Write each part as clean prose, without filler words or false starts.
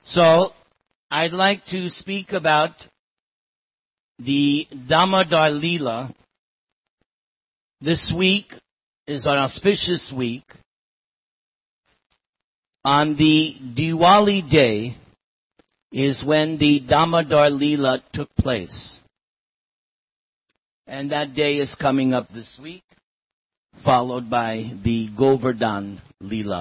So, I'd like to speak about the Damodar Leela. This week is an auspicious week. On the Diwali day is when the Damodar Leela took place. And that day is coming up this week, followed by the Govardhan Leela.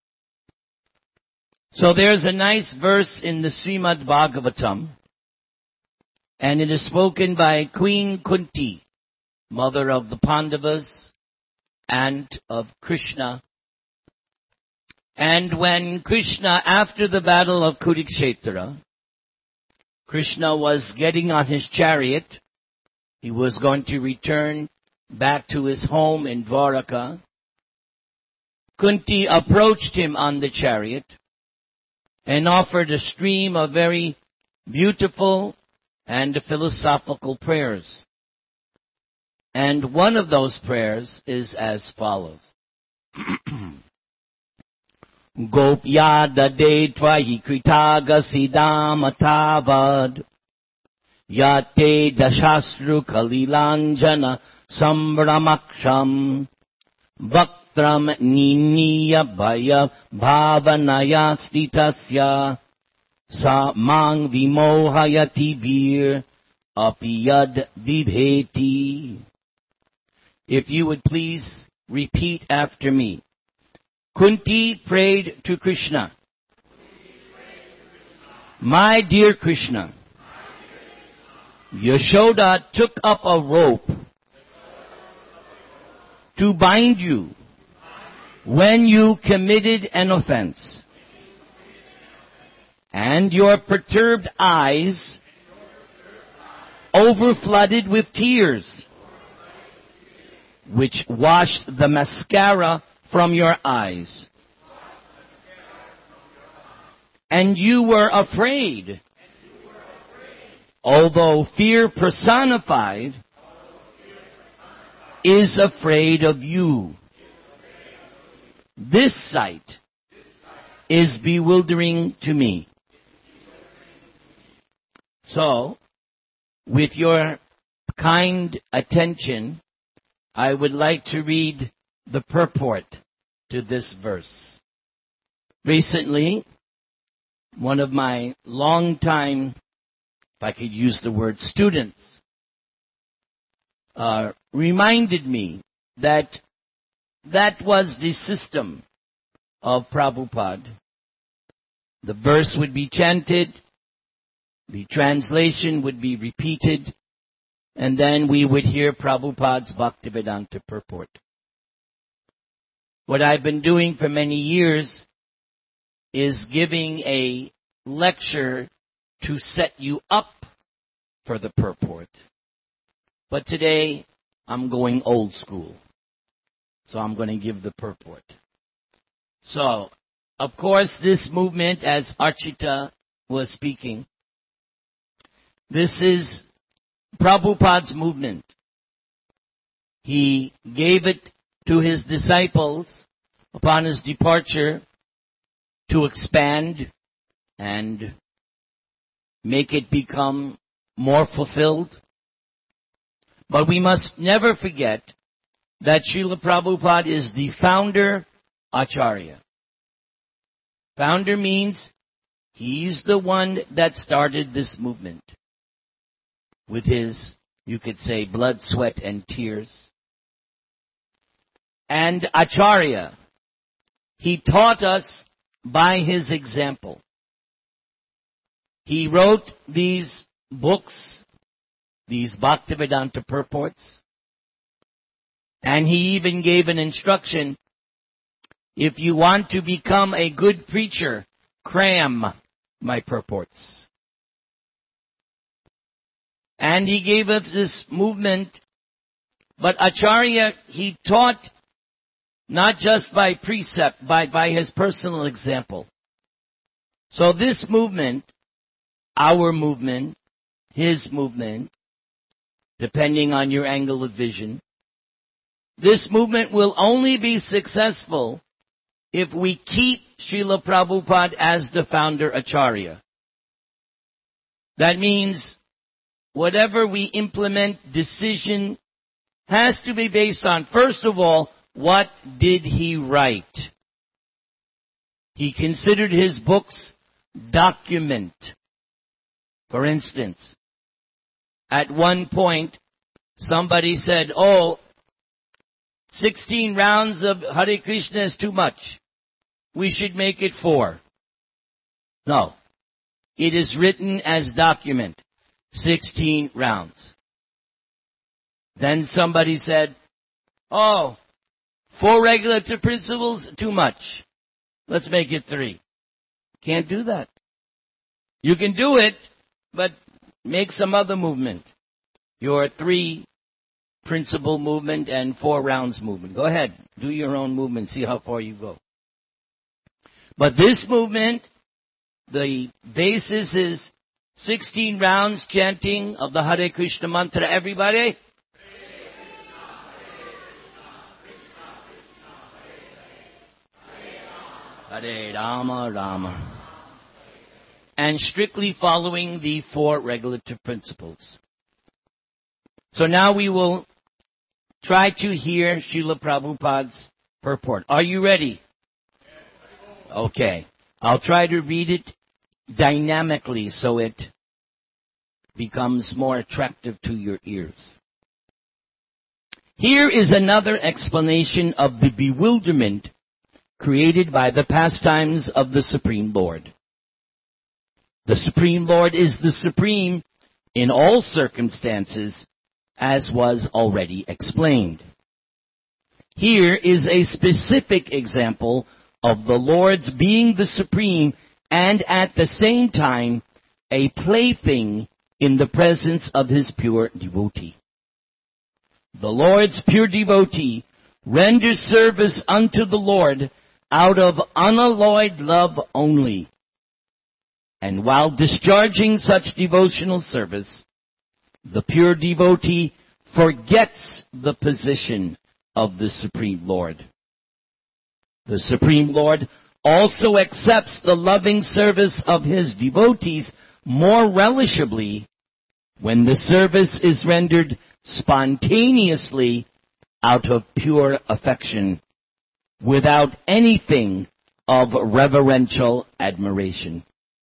So there's a nice verse in the Srimad Bhagavatam, and it is spoken by Queen Kunti, mother of the Pandavas and of Krishna. And when Krishna, after the battle of Kurukshetra, Krishna was getting on his chariot, he was going to return back to his home in Dwaraka. Kunti approached him on the chariot and offered a stream of very beautiful and philosophical prayers. And one of those prayers is as follows. Gopya dade tvahi kritagasidam atavad yate dashastru kalilanjana sambramaksham Vaktram niniya bhaya bhavanaya stitasya sa mang vimohayati vir apiyad vibheti. If you would please repeat after me. Kunti prayed to Krishna. My dear Krishna, Yashoda took up a rope to bind you when you committed an offense, and your perturbed eyes overflooded with tears, which washed the mascara from your eyes. And you were afraid, although fear personified is afraid of you. This sight is bewildering to me. So, with your kind attention, I would like to read the purport to this verse. Recently, one of my longtime, if I could use the word, students, reminded me that was the system of Prabhupada. The verse would be chanted, the translation would be repeated, and then we would hear Prabhupada's Bhaktivedanta purport. What I've been doing for many years is giving a lecture to set you up for the purport. But today, I'm going old school. So I'm going to give the purport. So, of course, this movement, as Archita was speaking, this is Prabhupada's movement. He gave it to his disciples upon his departure to expand and make it become more fulfilled. But we must never forget that Srila Prabhupada is the founder Acharya. Founder means he's the one that started this movement with his, you could say, blood, sweat, and tears. And Acharya, he taught us by his example. He wrote these books, these Bhaktivedanta purports, and he even gave an instruction, if you want to become a good preacher, cram my purports. And he gave us this movement, but Acharya, he taught not just by precept, by his personal example. So this movement, our movement, his movement, depending on your angle of vision, this movement will only be successful if we keep Srila Prabhupada as the founder Acharya. That means whatever we implement, decision has to be based on, first of all, what did he write? He considered his books document. For instance, at one point, somebody said, 16 rounds of Hare Krishna is too much. We should make it 4. No. It is written as document. 16 rounds. Then somebody said, 4 regulative principles, too much. Let's make it 3. Can't do that. You can do it, but make some other movement. Your 3 principle movement and 4 rounds movement. Go ahead. Do your own movement. See how far you go. But this movement, the basis is 16 rounds chanting of the Hare Krishna mantra. Everybody? Hare Rama, Rama. And strictly following the 4 regulative principles. So now we will try to hear Srila Prabhupada's purport. Are you ready? Okay. I'll try to read it dynamically so it becomes more attractive to your ears. Here is another explanation of the bewilderment created by the pastimes of the Supreme Lord. The Supreme Lord is the Supreme in all circumstances, as was already explained. Here is a specific example of the Lord's being the Supreme and at the same time a plaything in the presence of his pure devotee. The Lord's pure devotee renders service unto the Lord out of unalloyed love only. And while discharging such devotional service, the pure devotee forgets the position of the Supreme Lord. The Supreme Lord also accepts the loving service of his devotees more relishably when the service is rendered spontaneously out of pure affection, without anything of reverential admiration.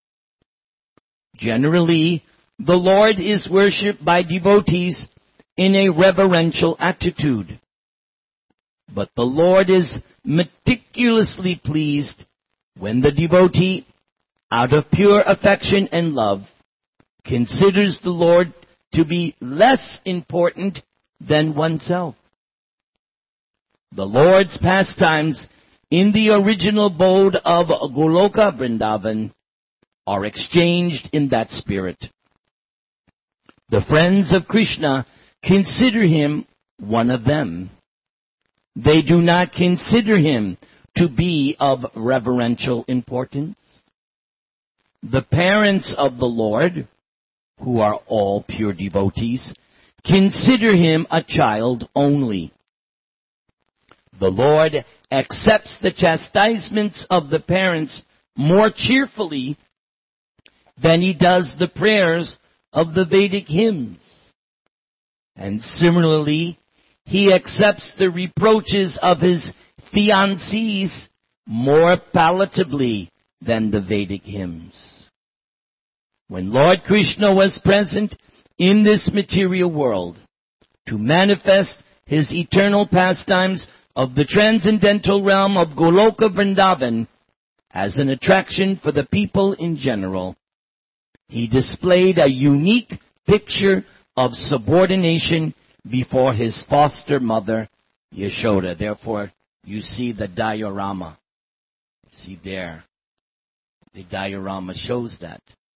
Generally, the Lord is worshipped by devotees in a reverential attitude. But the Lord is meticulously pleased when the devotee, out of pure affection and love, considers the Lord to be less important than oneself. The Lord's pastimes in the original abode of Goloka Vrindavan are exchanged in that spirit. The friends of Krishna consider him one of them. They do not consider him to be of reverential importance. The parents of the Lord, who are all pure devotees, consider him a child only. The Lord accepts the chastisements of the parents more cheerfully than he does the prayers of the Vedic hymns. And similarly, he accepts the reproaches of his fiancées more palatably than the Vedic hymns. When Lord Krishna was present in this material world to manifest his eternal pastimes of the transcendental realm of Goloka Vrindavan as an attraction for the people in general, he displayed a unique picture of subordination before his foster mother, Yashoda. Therefore, you see the diorama. See there. The diorama shows that.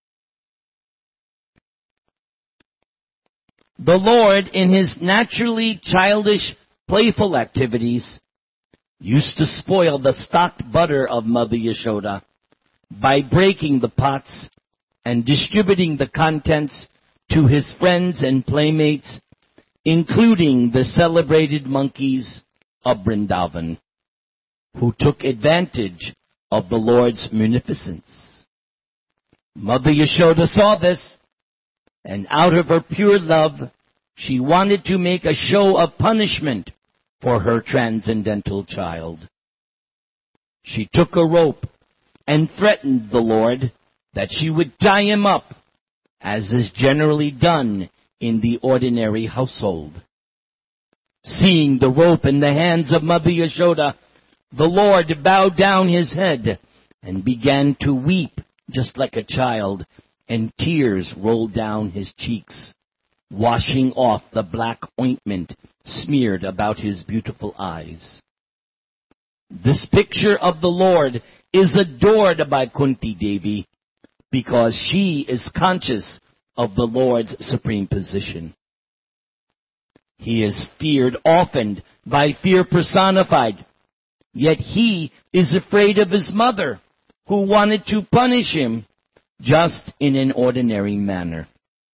The Lord, in his naturally childish, playful activities, used to spoil the stocked butter of Mother Yashoda by breaking the pots and distributing the contents to his friends and playmates, including the celebrated monkeys of Vrindavan. who took advantage of the Lord's munificence. Mother Yashoda saw this, and out of her pure love, she wanted to make a show of punishment for her transcendental child. She took a rope and threatened the Lord that she would tie him up, as is generally done in the ordinary household. Seeing the rope in the hands of Mother Yashoda, the Lord bowed down his head and began to weep just like a child, and tears rolled down his cheeks, washing off the black ointment smeared about his beautiful eyes. This picture of the Lord is adored by Kunti Devi because she is conscious of the Lord's supreme position. He is feared often by fear personified, yet he is afraid of his mother, who wanted to punish him just in an ordinary manner.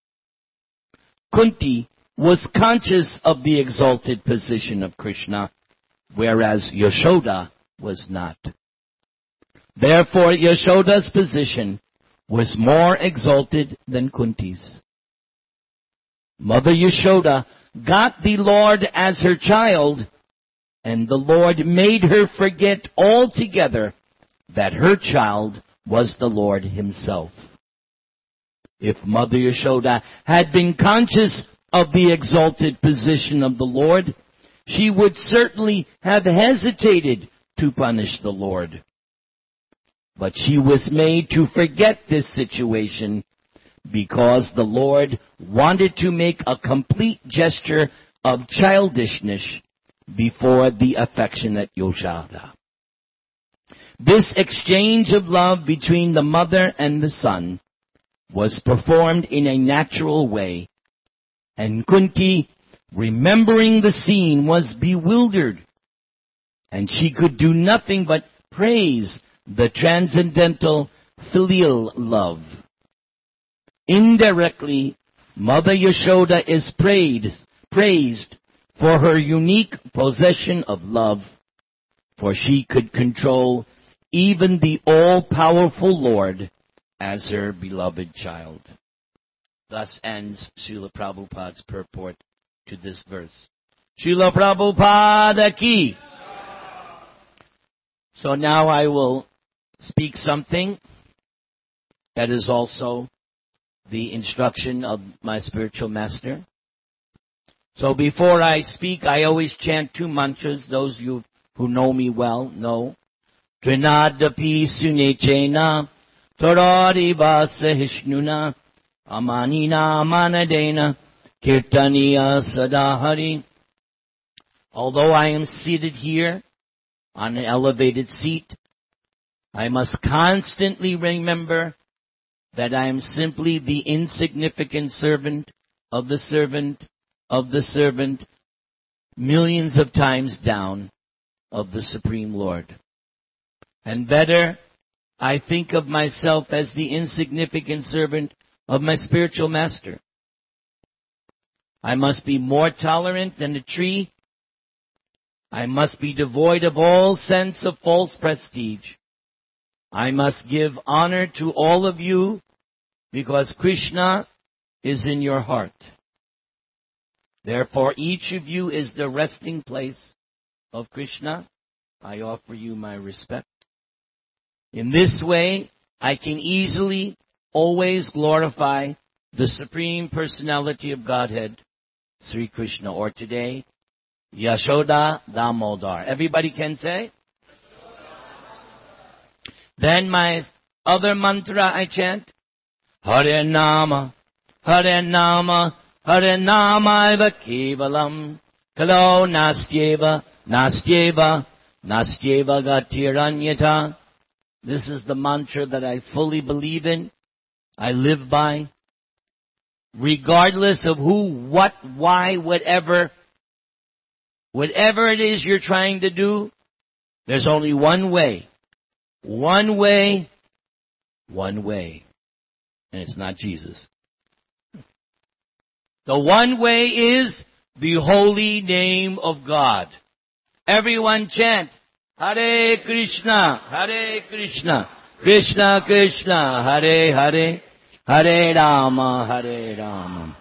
Kunti was conscious of the exalted position of Krishna, whereas Yashoda was not. Therefore, Yashoda's position was more exalted than Kunti's. Mother Yashoda got the Lord as her child, and the Lord made her forget altogether that her child was the Lord himself. If Mother Yashoda had been conscious of the exalted position of the Lord, she would certainly have hesitated to punish the Lord. But she was made to forget this situation because the Lord wanted to make a complete gesture of childishness before the affectionate Yashoda. This exchange of love between the mother and the son was performed in a natural way, and Kunti, remembering the scene, was bewildered, and she could do nothing but praise the transcendental filial love. Indirectly, Mother Yashoda is praised for her unique possession of love, for she could control even the all-powerful Lord as her beloved child. Thus ends Srila Prabhupada's purport to this verse. Srila Prabhupada ki. So now I will speak something that is also the instruction of my spiritual master. So before I speak, I always chant two mantras. Those of you who know me well know. Trinadapi sunechena torari vasahishnuna amanina manadena kirtaniya sadahari. Although I am seated here on an elevated seat, I must constantly remember that I am simply the insignificant servant of the servant of the servant, millions of times down, of the Supreme Lord. And better, I think of myself as the insignificant servant of my spiritual master. I must be more tolerant than a tree. I must be devoid of all sense of false prestige. I must give honor to all of you because Krishna is in your heart. Therefore, each of you is the resting place of Krishna. I offer you my respect. In this way, I can easily, always glorify the Supreme Personality of Godhead, Sri Krishna, or today, Yashoda Damodar. Everybody can say? Then my other mantra I chant, Hare Nama, Hare Nama, Hare Nama eva kevalam, kalo nastyeva, nastyeva, nastyeva gatiranyata. This is the mantra that I fully believe in, I live by. Regardless of who, what, why, whatever it is you're trying to do, there's only one way. One way. One way. And it's not Jesus. The one way is the holy name of God. Everyone chant, Hare Krishna, Krishna Krishna, Hare Hare, Hare Rama, Hare Rama.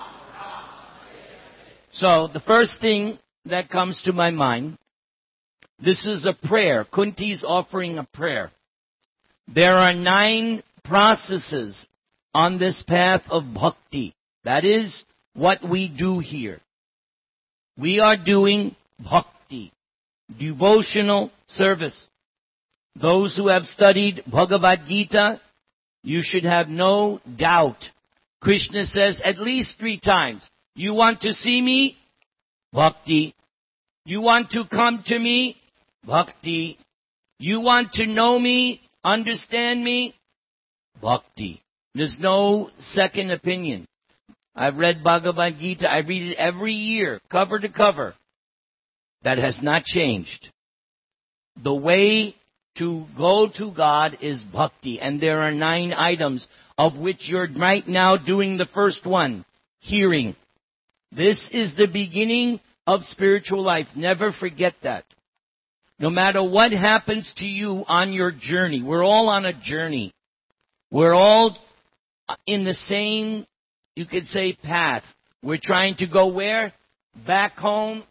So, the first thing that comes to my mind, this is a prayer. Kunti's offering a prayer. There are 9 processes on this path of bhakti. That is what we do here. We are doing bhakti, devotional service. Those who have studied Bhagavad Gita, you should have no doubt. Krishna says at least 3 times, you want to see me? Bhakti. You want to come to me? Bhakti. You want to know me? Understand me? Bhakti. There's no second opinion. I've read Bhagavad Gita. I read it every year, cover to cover. That has not changed. The way to go to God is bhakti. And there are 9 items, of which you're right now doing the first one, hearing. This is the beginning of spiritual life. Never forget that. No matter what happens to you on your journey, we're all on a journey. We're all in the same, you could say, path. We're trying to go where? Back home.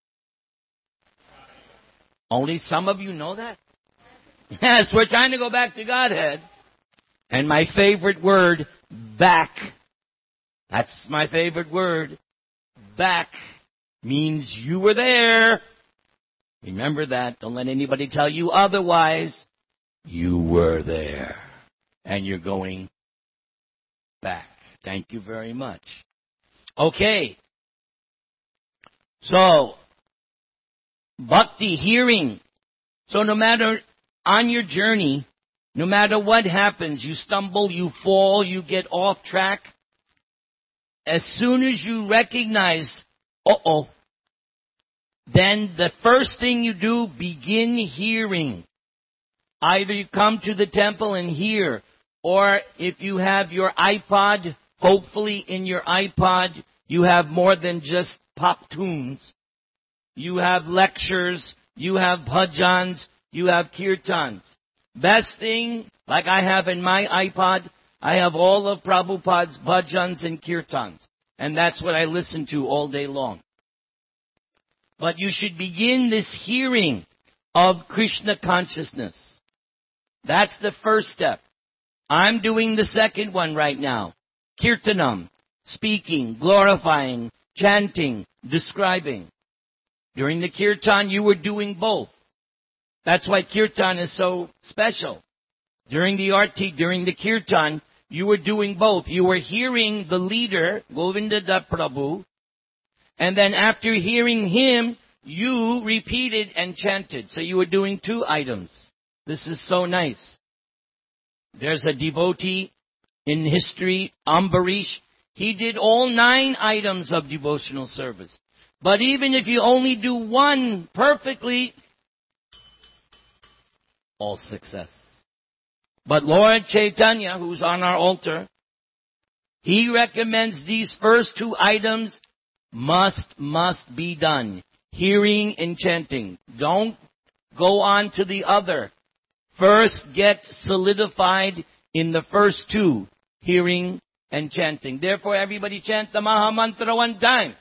Only some of you know that? Yes, we're trying to go back to Godhead. And my favorite word, back. That's my favorite word. Back means you were there. Remember that. Don't let anybody tell you otherwise. You were there. And you're going back. Thank you very much. Okay. So, bhakti, hearing. So no matter on your journey, no matter what happens, you stumble, you fall, you get off track, as soon as you recognize, then the first thing you do, begin hearing. Either you come to the temple and hear, or if you have your iPod, hopefully in your iPod you have more than just pop tunes. You have lectures, you have bhajans, you have kirtans. Best thing, like I have in my iPod, I have all of Prabhupada's bhajans and kirtans. And that's what I listen to all day long. But you should begin this hearing of Krishna consciousness. That's the first step. I'm doing the second one right now. Kirtanam, speaking, glorifying, chanting, describing. During the kirtan, you were doing both. That's why kirtan is so special. During the arti, during the kirtan, you were doing both. You were hearing the leader, Govinda Das Prabhu, and then after hearing him, you repeated and chanted. So you were doing 2 items. This is so nice. There's a devotee in history, Ambarish. He did all 9 items of devotional service. But even if you only do 1 perfectly, all success. But Lord Chaitanya, who's on our altar, he recommends these first 2 items must be done. Hearing and chanting. Don't go on to the other. First get solidified in the first 2, hearing and chanting. Therefore, everybody chant the Maha Mantra 1 time.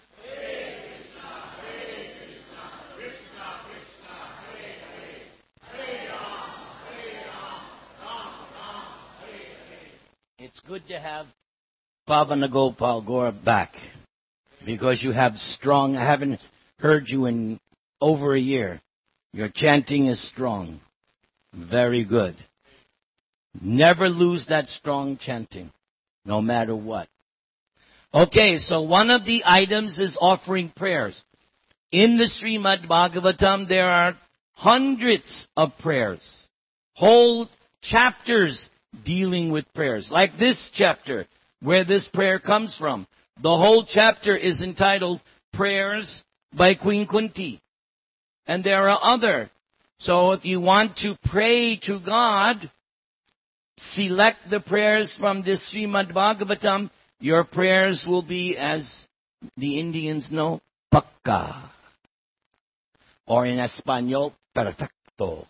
It's good to have Pavana Gopal Gaur back, because you have strong, I haven't heard you in over a year. Your chanting is strong. Very good. Never lose that strong chanting, no matter what. Okay, so one of the items is offering prayers. In the Srimad Bhagavatam, there are hundreds of prayers. Whole chapters dealing with prayers. Like this chapter, where this prayer comes from. The whole chapter is entitled Prayers by Queen Kunti. And there are other. So if you want to pray to God, select the prayers from this Srimad Bhagavatam. Your prayers will be, as the Indians know, pakka. Or in Espanol, perfecto. Bhakto.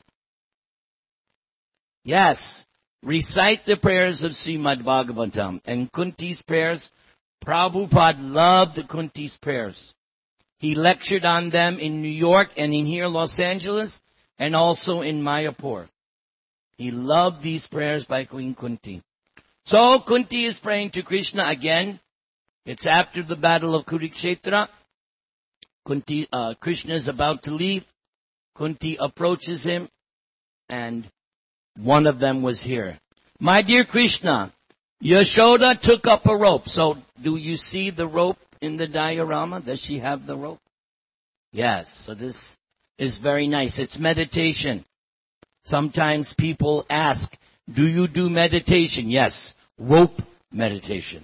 Yes, recite the prayers of Srimad Bhagavatam. And Kunti's prayers, Prabhupada loved Kunti's prayers. He lectured on them in New York and in here, Los Angeles, and also in Mayapur. He loved these prayers by Queen Kunti. So Kunti is praying to Krishna again. It's after the battle of Kurukshetra. Krishna is about to leave. Kunti approaches him, and one of them was here. My dear Krishna, Yashoda took up a rope. So do you see the rope in the diorama? Does she have the rope? Yes. So this is very nice. It's meditation. Sometimes people ask, do you do meditation? Yes. Rope meditation.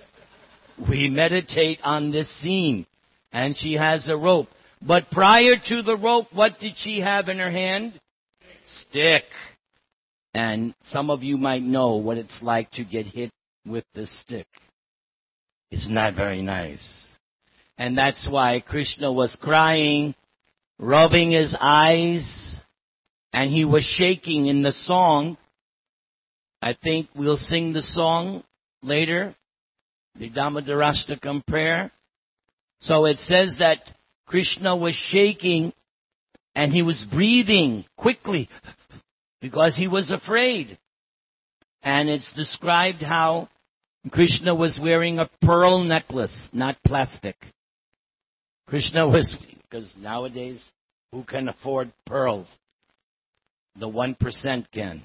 We meditate on this scene. And she has a rope. But prior to the rope, what did she have in her hand? Stick. And some of you might know what it's like to get hit with the stick. It's not very nice. And that's why Krishna was crying, rubbing his eyes, and he was shaking in the song. I think we'll sing the song later, the Damodarashtakam prayer. So it says that Krishna was shaking and he was breathing quickly because he was afraid. And it's described how Krishna was wearing a pearl necklace, not plastic. Krishna was, because nowadays, who can afford pearls? The 1% can.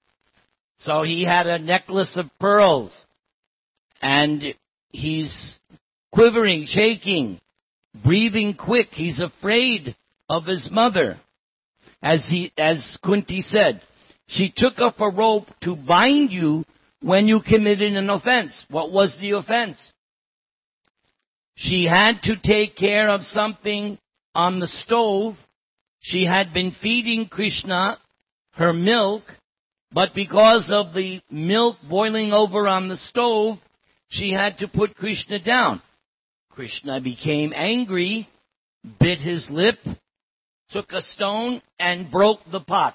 So he had a necklace of pearls, and he's quivering, shaking, breathing quick. He's afraid of his mother. As Kunti said, she took up a rope to bind you when you committed an offense. What was the offense? She had to take care of something on the stove. She had been feeding Krishna her milk, but because of the milk boiling over on the stove, she had to put Krishna down. Krishna became angry, bit his lip, took a stone, and broke the pot.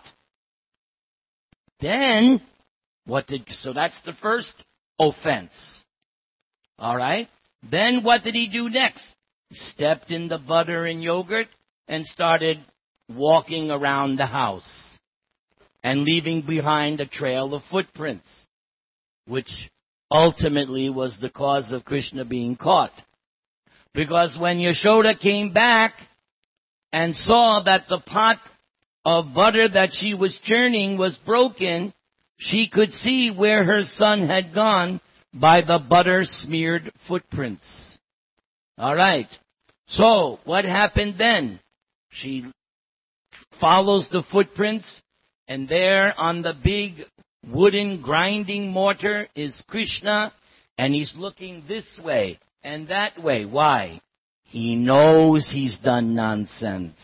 Then, so that's the first offense. Alright? Then what did he do next? He stepped in the butter and yogurt and started walking around the house and leaving behind a trail of footprints, which ultimately was the cause of Krishna being caught. Because when Yashoda came back and saw that the pot of butter that she was churning was broken, she could see where her son had gone by the butter-smeared footprints. All right. So, what happened then? She follows the footprints, and there on the big wooden grinding mortar is Krishna, and he's looking this way and that way. Why? He knows he's done nonsense.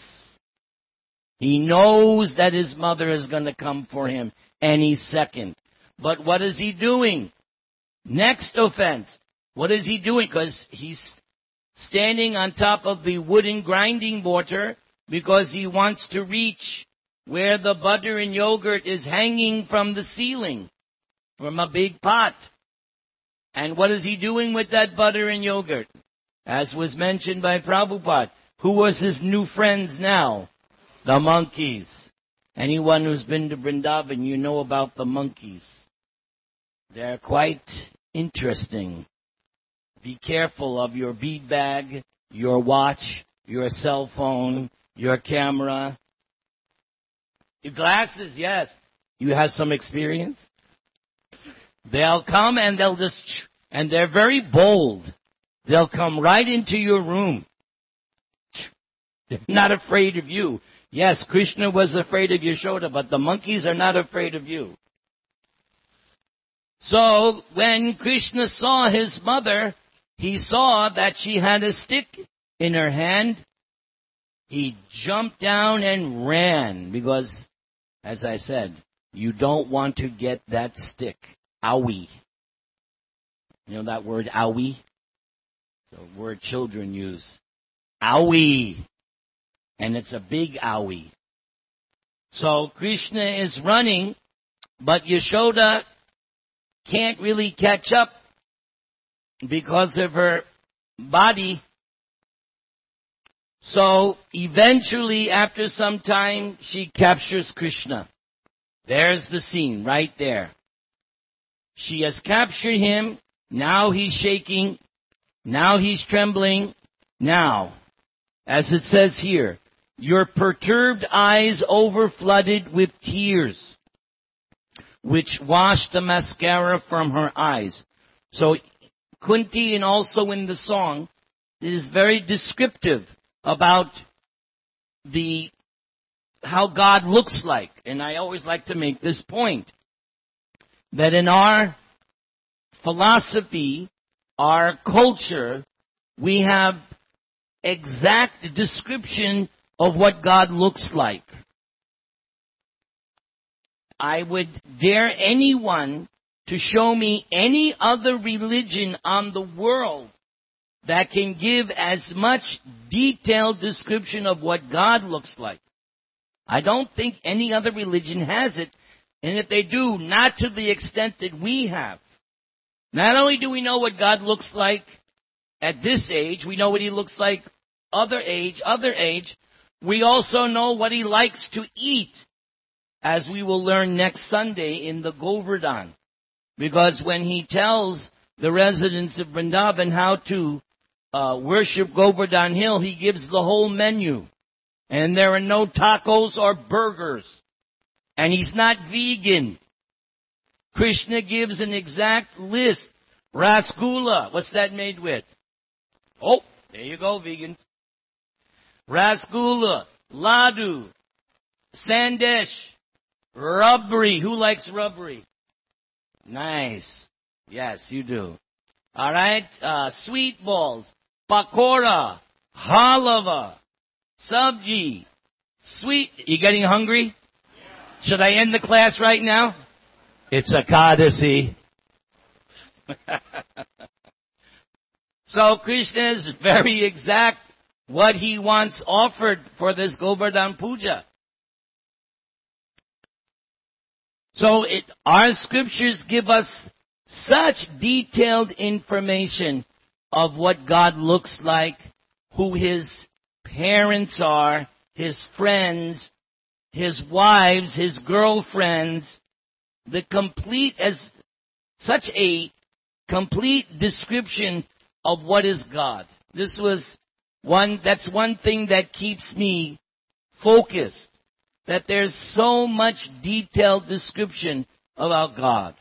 He knows that his mother is going to come for him any second. But what is he doing? Next offense. What is he doing? Because he's standing on top of the wooden grinding mortar because he wants to reach where the butter and yogurt is hanging from the ceiling, from a big pot. And what is he doing with that butter and yogurt? As was mentioned by Prabhupada, who was his new friends now? The monkeys. Anyone who's been to Vrindavan, you know about the monkeys. They're quite interesting. Be careful of your bead bag, your watch, your cell phone, your camera. Your glasses, yes. You have some experience? They'll come and and they're very bold. They'll come right into your room. They're not afraid of you. Yes, Krishna was afraid of Yashoda, but the monkeys are not afraid of you. So, when Krishna saw his mother, he saw that she had a stick in her hand. He jumped down and ran because, as I said, you don't want to get that stick. Owie. You know that word, owie? The word children use. Owie. And it's a big owie. So Krishna is running, but Yashoda can't really catch up because of her body. So eventually, after some time, she captures Krishna. There's the scene right there. She has captured him. Now he's shaking. Now he's trembling. Now, as it says here, your perturbed eyes overflooded with tears, which washed the mascara from her eyes. So Kunti, and also in the song, is very descriptive about how God looks like. And I always like to make this point, that in our philosophy, our culture, we have exact description of what God looks like. I would dare anyone to show me any other religion on the world that can give as much detailed description of what God looks like. I don't think any other religion has it, and if they do, not to the extent that we have. Not only do we know what God looks like at this age, we know what He looks like other age, we also know what He likes to eat, as we will learn next Sunday in the Govardhan. Because when He tells the residents of Vrindavan how to worship Govardhan Hill, He gives the whole menu. And there are no tacos or burgers. And He's not vegan. Krishna gives an exact list. Rasgula, what's that made with? Oh, there you go, vegans. Rasgula, Ladu, Sandesh, Rubbery. Who likes rubbery? Nice. Yes, you do. All right. Sweet balls, pakora, halava, sabji, sweet. You getting hungry? Should I end the class right now? It's Ekadasi. So Krishna is very exact what He wants offered for this Govardhan Puja. So our scriptures give us such detailed information of what God looks like, who His parents are, His friends, His wives, His girlfriends, such a complete description of what is God. That's one thing that keeps me focused, that there's so much detailed description about God.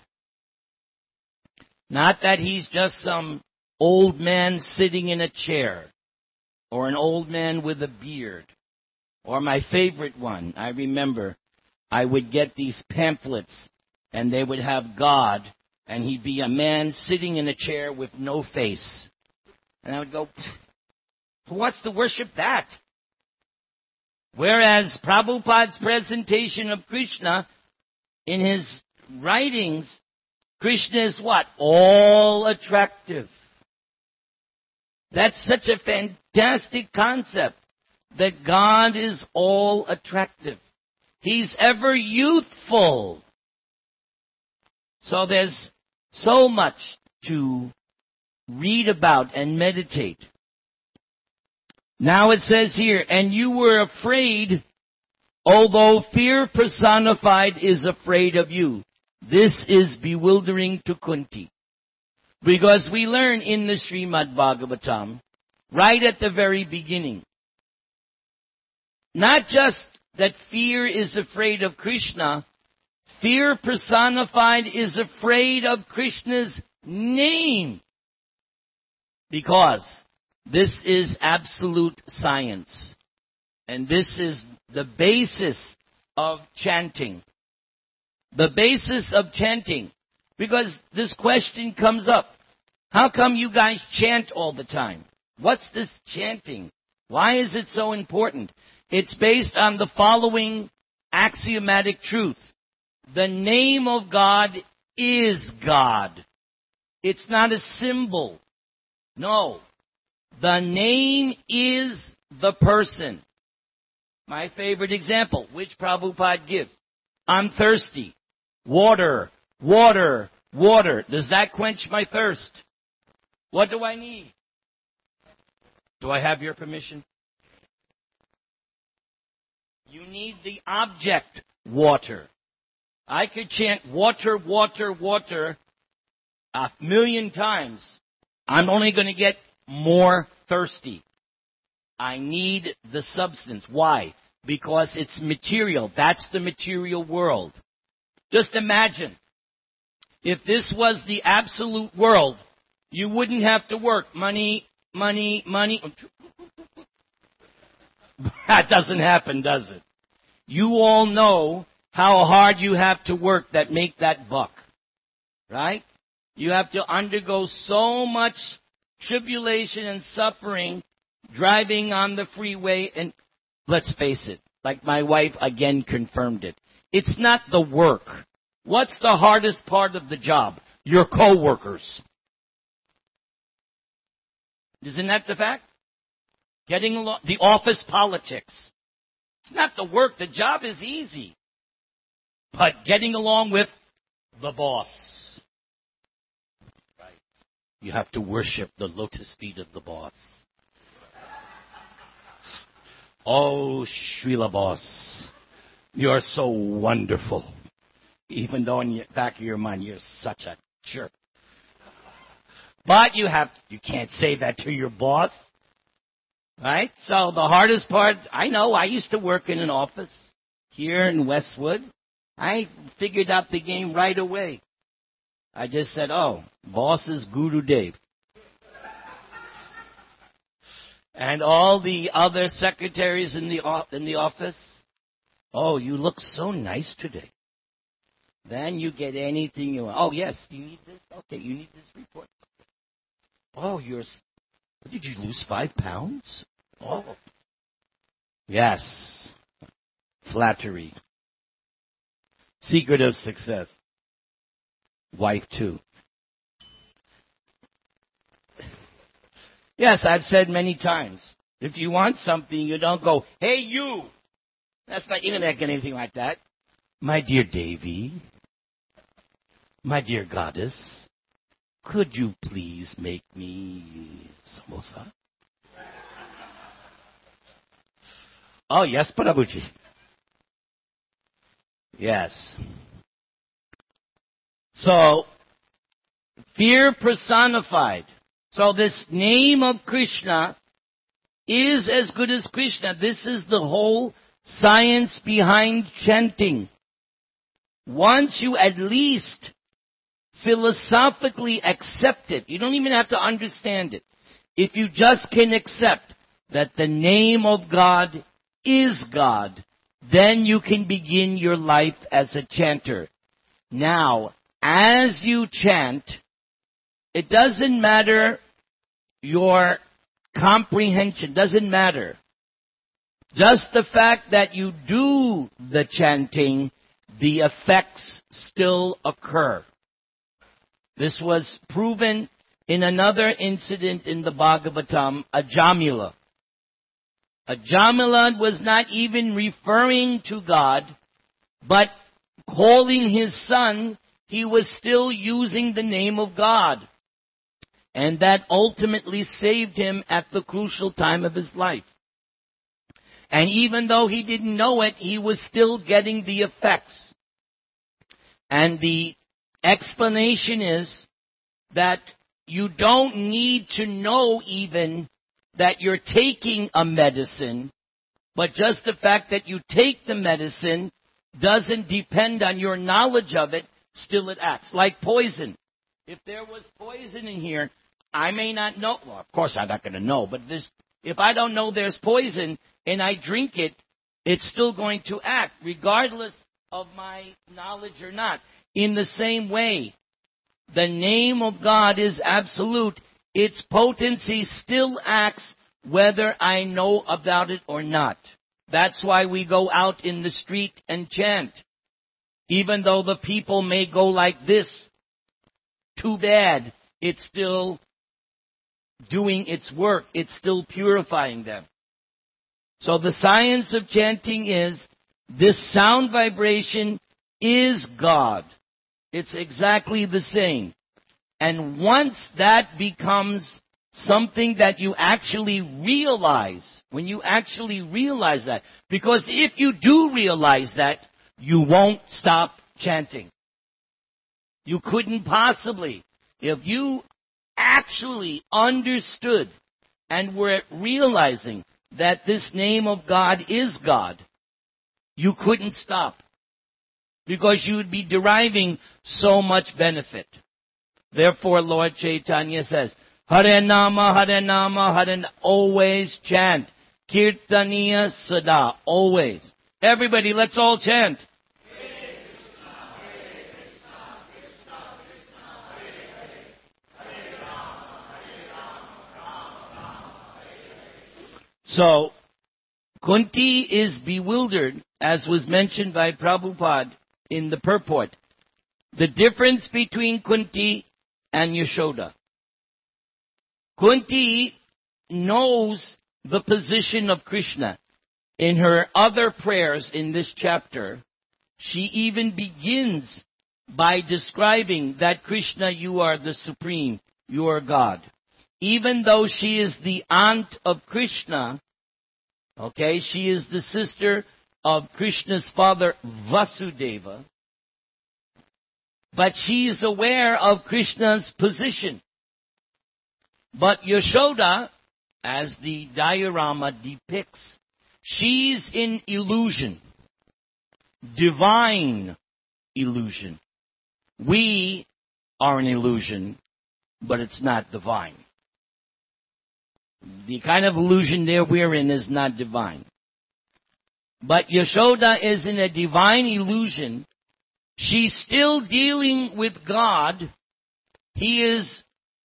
Not that He's just some old man sitting in a chair, or an old man with a beard, or my favorite one. I remember I would get these pamphlets, and they would have God, and He'd be a man sitting in a chair with no face. And I would go, who wants to worship that? Whereas Prabhupada's presentation of Krishna, in his writings, Krishna is what? All attractive. That's such a fantastic concept, that God is all attractive. He's ever youthful. So there's so much to read about and meditate. Now it says here, and you were afraid, although fear personified is afraid of you. This is bewildering to Kunti. Because we learn in the Srimad Bhagavatam, right at the very beginning, not just that fear is afraid of Krishna, fear personified is afraid of Krishna's name. Because this is absolute science. And this is the basis of chanting. The basis of chanting. Because this question comes up. How come you guys chant all the time? What's this chanting? Why is it so important? It's based on the following axiomatic truth. The name of God is God. It's not a symbol. No. The name is the person. My favorite example, which Prabhupada gives. I'm thirsty. Water, water, water. Does that quench my thirst? What do I need? Do I have your permission? You need the object, water. I could chant water, water, water 1,000,000 times. I'm only going to get more thirsty. I need the substance. Why? Because it's material. That's the material world. Just imagine, if this was the absolute world, you wouldn't have to work. Money, money, money. That doesn't happen, does it? You all know how hard you have to work that make that buck. Right? You have to undergo so much tribulation and suffering driving on the freeway, and let's face it, like my wife again confirmed it. It's not the work. What's the hardest part of the job? Your co-workers. Isn't that the fact? Getting along, the office politics. It's not the work. The job is easy. But getting along with the boss. Right. You have to worship the lotus feet of the boss. Oh, Srila Boss, you're so wonderful. Even though in the back of your mind, you're such a jerk. But you can't say that to your boss. Right? So the hardest part, I know, I used to work in an office here in Westwood. I figured out the game right away. I just said, oh, boss is Guru Dev. And all the other secretaries in the office, oh, you look so nice today. Then you get anything you want. Oh, yes, you need this? Okay, you need this report. Oh, did you lose 5 pounds? Oh. Yes. Flattery. Secret of success. Wife, too. Yes, I've said many times, if you want something, you don't go, hey, you. You're not get anything like that. My dear Devi, my dear goddess, could you please make me samosa? Oh, yes, Prabhuji. Yes. So, fear personified. So this name of Krishna is as good as Krishna. This is the whole science behind chanting. Once you at least philosophically accept it, you don't even have to understand it. If you just can accept that the name of God is God, then you can begin your life as a chanter. Now, as you chant, it doesn't matter your comprehension, doesn't matter. Just the fact that you do the chanting, the effects still occur. This was proven in another incident in the Bhagavatam, Ajamila. Ajamila was not even referring to God, but calling his son, he was still using the name of God. And that ultimately saved him at the crucial time of his life. And even though he didn't know it, he was still getting the effects. And the explanation is that you don't need to know even that you're taking a medicine, but just the fact that you take the medicine doesn't depend on your knowledge of it, still it acts. Like poison. If there was poison in here, I may not know. Well, of course I'm not going to know, but if I don't know there's poison and I drink it, it's still going to act, regardless of my knowledge or not. In the same way, the name of God is absolute. Its potency still acts whether I know about it or not. That's why we go out in the street and chant. Even though the people may go like this, too bad, it's still doing its work. It's still purifying them. So the science of chanting is this sound vibration is God. It's exactly the same. And once that becomes something that you actually realize, when you actually realize that, because if you do realize that, you won't stop chanting. You couldn't possibly. If you actually understood and were realizing that this name of God is God, you couldn't stop. Because you would be deriving so much benefit. Therefore, Lord Chaitanya says, Hare Nama, Hare Nama, Hare, always chant. Kirtaniya Sada, always. Everybody, let's all chant. So, Kunti is bewildered, as was mentioned by Prabhupada in the purport. The difference between Kunti and Yashoda. Kunti knows the position of Krishna. In her other prayers in this chapter, she even begins by describing that Krishna, you are the supreme, you are God. Even though she is the aunt of Krishna, okay, she is the sister of Krishna's father Vasudeva, but she is aware of Krishna's position. But Yashoda, as the diorama depicts, she's in illusion, divine illusion. We are an illusion, but it's not divine. The kind of illusion there we're in is not divine. But Yashoda is in a divine illusion. She's still dealing with God. He is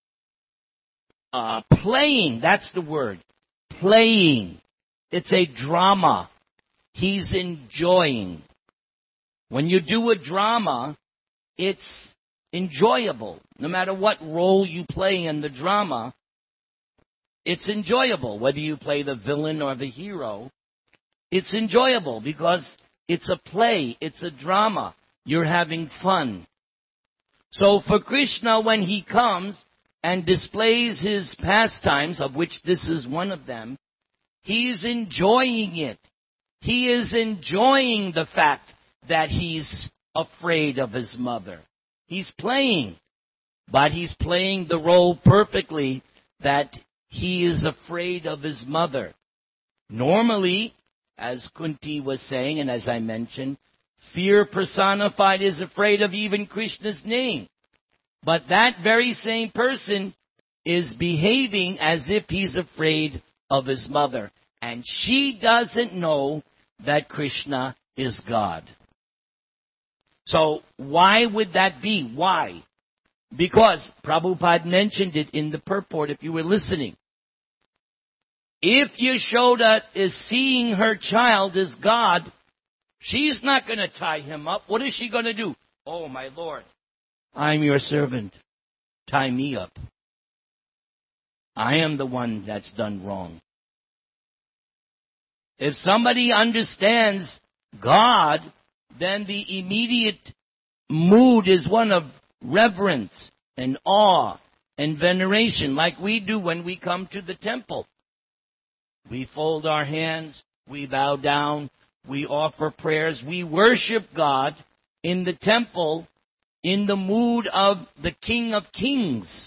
playing, that's the word, playing. It's a drama. He's enjoying. When you do a drama, it's enjoyable. No matter what role you play in the drama, it's enjoyable. Whether you play the villain or the hero, it's enjoyable because it's a play, it's a drama. You're having fun. So for Krishna, when he comes and displays his pastimes, of which this is one of them, he's enjoying it. He is enjoying the fact that he's afraid of his mother. He's playing, but he's playing the role perfectly that he is afraid of his mother. Normally, as Kunti was saying, and as I mentioned, fear personified is afraid of even Krishna's name. But that very same person is behaving as if he's afraid of his mother. And she doesn't know that Krishna is God. So why would that be? Why? Because Prabhupada mentioned it in the purport if you were listening. If Yashoda is seeing her child as God, she's not going to tie him up. What is she going to do? Oh, my Lord, I'm your servant. Tie me up. I am the one that's done wrong. If somebody understands God, then the immediate mood is one of reverence and awe and veneration, like we do when we come to the temple. We fold our hands, we bow down, we offer prayers, we worship God in the temple in the mood of the King of Kings.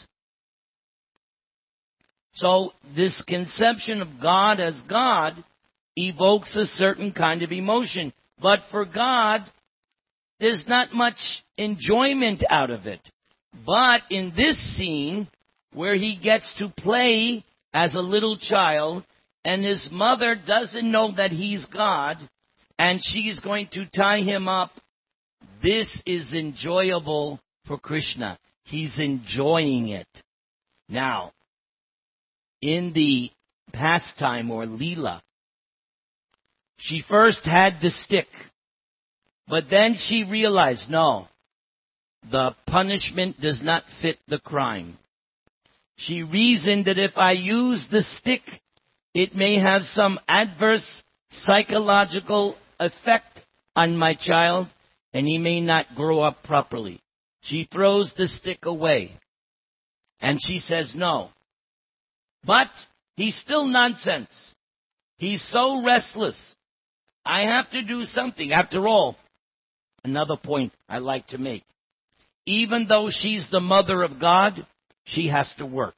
So this conception of God as God evokes a certain kind of emotion. But for God, there's not much enjoyment out of it. But in this scene, where he gets to play as a little child, and his mother doesn't know that he's God, and she's going to tie him up, this is enjoyable for Krishna. He's enjoying it. Now, in the pastime or Leela, she first had the stick, but then she realized, no, the punishment does not fit the crime. She reasoned that if I use the stick it may have some adverse psychological effect on my child, and he may not grow up properly. She throws the stick away, and she says no. But he's still nonsense. He's so restless. I have to do something. After all, another point I like to make. Even though she's the mother of God, she has to work.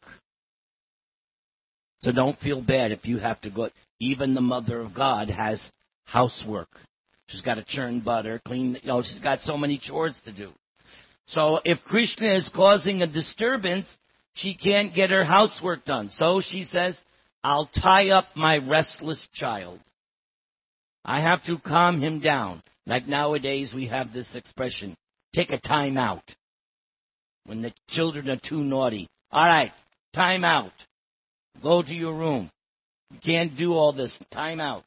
So don't feel bad if you have to go. Even the mother of God has housework. She's got to churn butter, clean, she's got so many chores to do. So if Krishna is causing a disturbance, she can't get her housework done. So she says, I'll tie up my restless child. I have to calm him down. Like nowadays we have this expression, take a time out. When the children are too naughty. All right, time out. Go to your room. You can't do all this. Time out.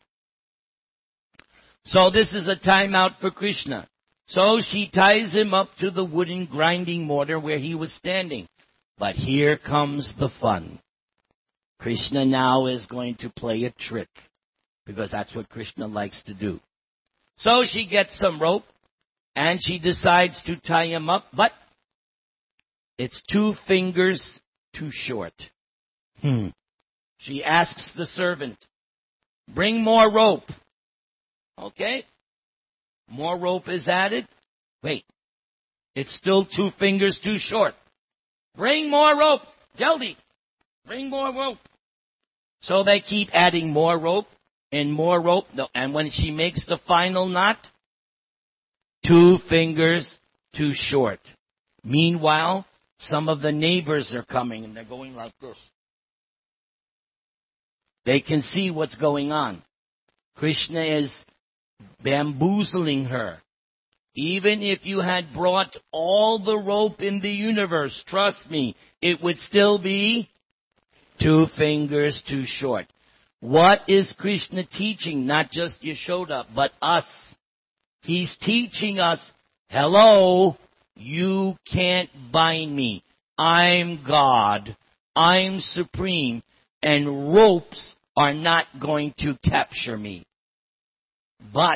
So this is a time out for Krishna. So she ties him up to the wooden grinding mortar where he was standing. But here comes the fun. Krishna now is going to play a trick, because that's what Krishna likes to do. So she gets some rope, and she decides to tie him up, but it's 2 fingers too short. She asks the servant, bring more rope. Okay. More rope is added. Wait. It's still 2 fingers too short. Bring more rope. Jaldi. Bring more rope. So they keep adding more rope and more rope. And when she makes the final knot, 2 fingers too short. Meanwhile, some of the neighbors are coming and they're going like this. They can see what's going on. Krishna is bamboozling her. Even if you had brought all the rope in the universe, trust me, it would still be 2 fingers too short. What is Krishna teaching? Not just Yashoda, but us. He's teaching us, hello, you can't bind me. I'm God. I'm supreme. And ropes are not going to capture me. But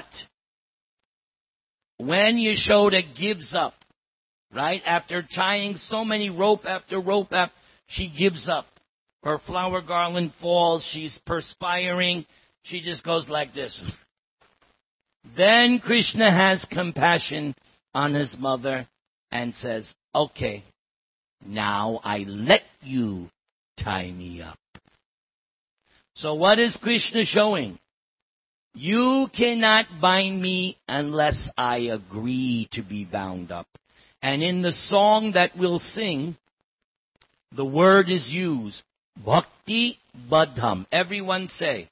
when Yashoda gives up, right, after tying so many rope after rope, she gives up. Her flower garland falls. She's perspiring. She just goes like this. Then Krishna has compassion on his mother and says, okay, now I let you tie me up. So what is Krishna showing? You cannot bind me unless I agree to be bound up. And in the song that we'll sing, the word is used, Bhakti Badham. Everyone say.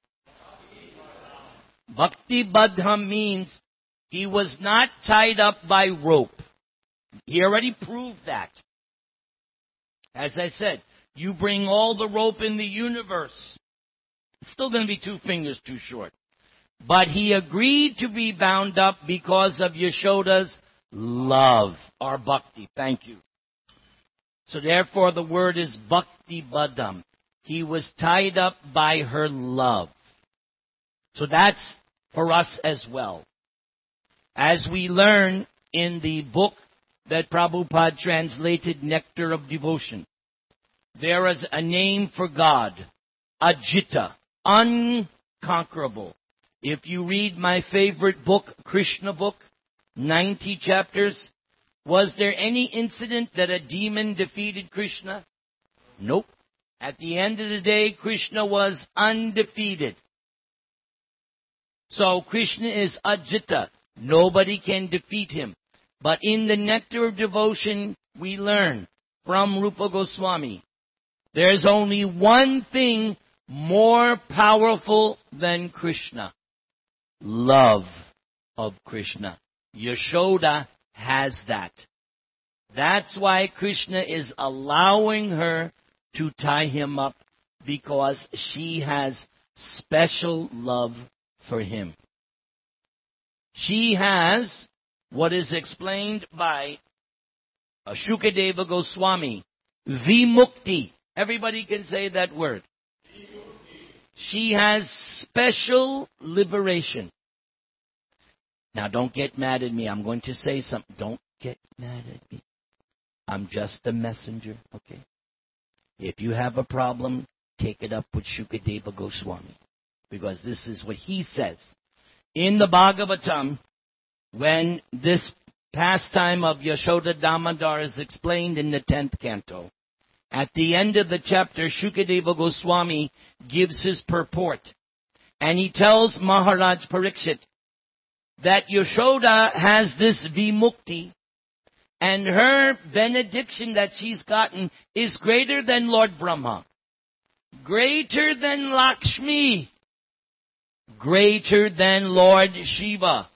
Bhakti Badham means he was not tied up by rope. He already proved that. As I said, you bring all the rope in the universe. It's still going to be 2 fingers too short. But he agreed to be bound up because of Yashoda's love, or bhakti. Thank you. So therefore the word is Bhakti Badham. He was tied up by her love. So that's for us as well. As we learn in the book that Prabhupada translated, Nectar of Devotion, there is a name for God, Ajita, unconquerable. If you read my favorite book, Krishna book, 90 chapters, was there any incident that a demon defeated Krishna? Nope. At the end of the day, Krishna was undefeated. So Krishna is Ajita. Nobody can defeat him. But in the Nectar of Devotion, we learn from Rupa Goswami, there's only one thing more powerful than Krishna. Love of Krishna. Yashoda has that. That's why Krishna is allowing her to tie him up, because she has special love for him. She has what is explained by Shukadeva Goswami, Vimukti. Everybody can say that word. she has special liberation. Now, don't get mad at me. I'm going to say something. Don't get mad at me. I'm just a messenger, okay? If you have a problem, take it up with Shukadeva Goswami. Because this is what he says. In the Bhagavatam, when this pastime of Yashoda Damodar is explained in the 10th canto, at the end of the chapter, Shukadeva Goswami gives his purport. And he tells Maharaj Parikshit that Yashoda has this vimukti, and her benediction that she's gotten is greater than Lord Brahma, greater than Lakshmi, greater than Lord Shiva.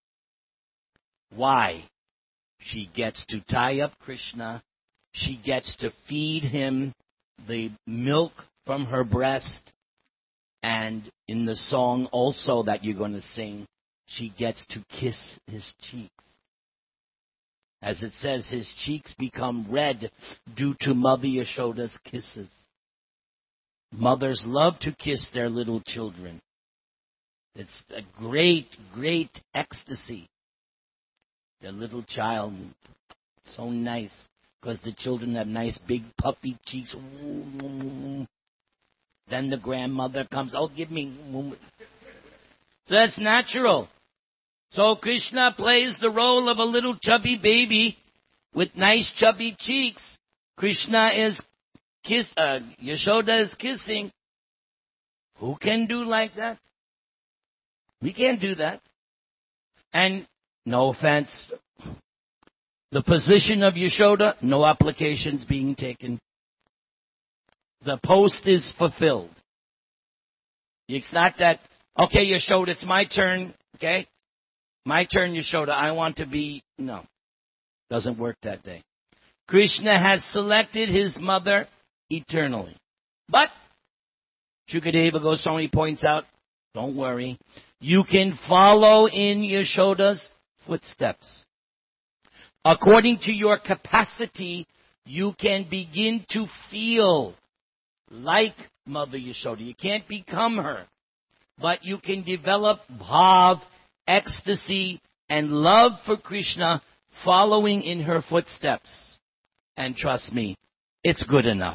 Why? She gets to tie up Krishna. She gets to feed him the milk from her breast. And in the song also that you're going to sing, she gets to kiss his cheeks. As it says, his cheeks become red due to Mother Yashoda's kisses. Mothers love to kiss their little children. It's a great, great ecstasy. The little child, so nice, because the children have nice big puffy cheeks. Then the grandmother comes, oh, give me. So that's natural. So Krishna plays the role of a little chubby baby with nice chubby cheeks. Krishna is Yashoda is kissing. Who can do like that? We can't do that. And no offense, the position of Yashoda, no applications being taken. The post is fulfilled. It's not that, okay, Yashoda, it's my turn, okay? My turn, Yashoda, I want to be... No, doesn't work that day. Krishna has selected his mother eternally. But, Shukadeva Goswami points out, don't worry, you can follow in Yashoda's footsteps. According to your capacity, you can begin to feel like Mother Yashoda. You can't become her, but you can develop bhav, ecstasy, and love for Krishna following in her footsteps. And trust me, it's good enough.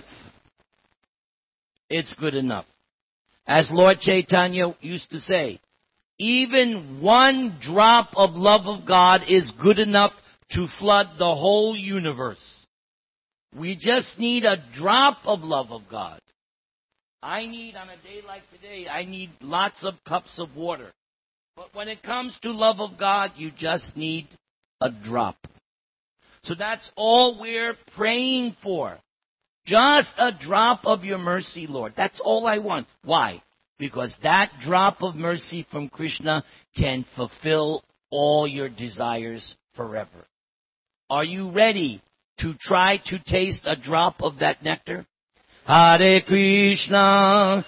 It's good enough. As Lord Chaitanya used to say, even one drop of love of God is good enough to flood the whole universe. We just need a drop of love of God. I need, on a day like today, I need lots of cups of water. But when it comes to love of God, you just need a drop. So that's all we're praying for. Just a drop of your mercy, Lord. That's all I want. Why? Because that drop of mercy from Krishna can fulfill all your desires forever. Are you ready to try to taste a drop of that nectar? Hare Krishna,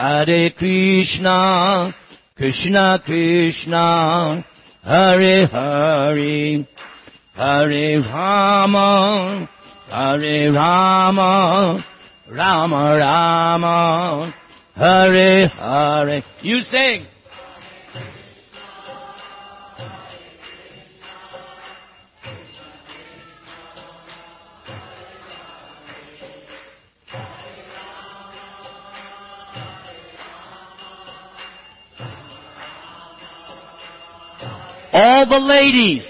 Krishna Krishna, Hare Hare, Hare Rama, Hare Rama, Rama Rama, Hare Hare. You sing. All the ladies.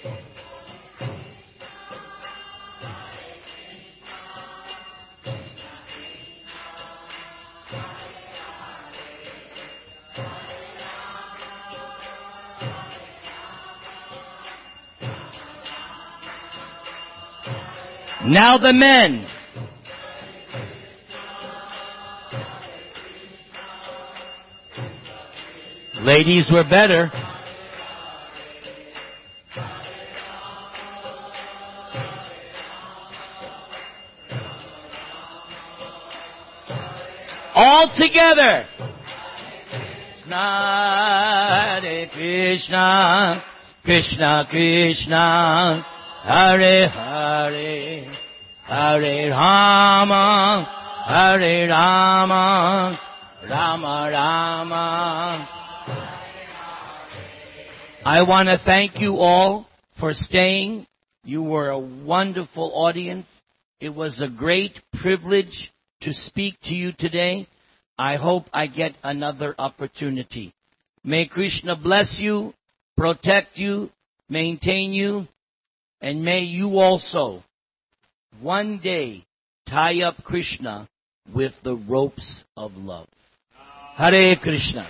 Now the men. Ladies were better. All together. Hare Krishna, Krishna Krishna, Hare Hare, Hare Rama, Hare Rama, Rama Rama. I want to thank you all for staying. You were a wonderful audience. It was a great privilege to speak to you today. I hope I get another opportunity. May Krishna bless you, protect you, maintain you, and may you also one day tie up Krishna with the ropes of love. Hare Krishna.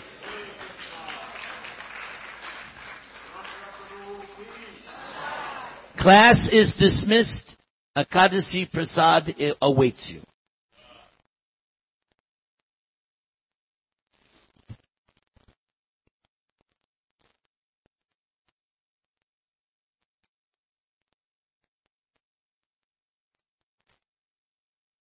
Class is dismissed. Ekadasi Prasad awaits you.